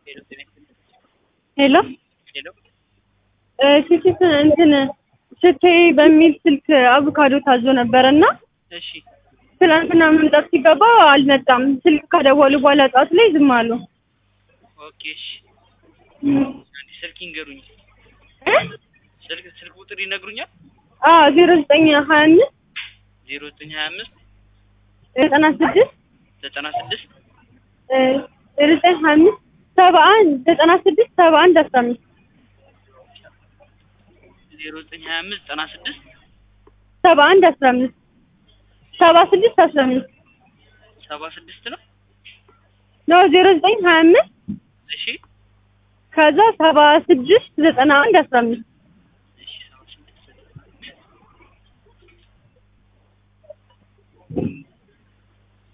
ሄሎ ሄሎ ሽሽት እንትን ሽቴ በሚል ስልክ አቮካዶ ታዞ ነበርና እሺ ትናንትና መምጣት ሲገባ አልመጣም። ስልክ ከደወሉ በኋላ ጣት ላይ ዝም አሉ። ኦኬ እሺ አንዴ ስልክ ይንገሩኝ። ስልክ ቁጥር ይነግሩኛል? 0925 0925 96 96 0925 71 96 71 15 0925 96 71 15 76 15 76 ነው። ነው 0925 እሺ ከዛ 76 91 15